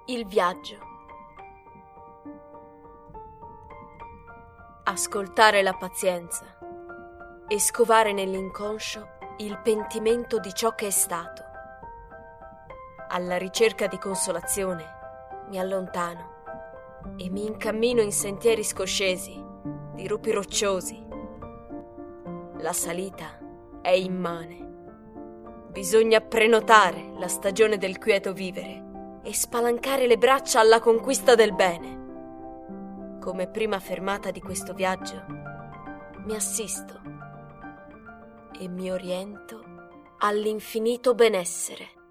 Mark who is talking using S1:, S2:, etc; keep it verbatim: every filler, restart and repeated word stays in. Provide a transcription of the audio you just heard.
S1: Il viaggio. Ascoltare la pazienza e scovare nell'inconscio il pentimento di ciò che è stato. Alla ricerca di consolazione mi allontano e mi incammino in sentieri scoscesi, dirupi rocciosi. La salita è immane. Bisogna prenotare la stagione del quieto vivere e spalancare le braccia alla conquista del bene. Come prima fermata di questo viaggio, mi assisto e mi oriento all'infinito benessere.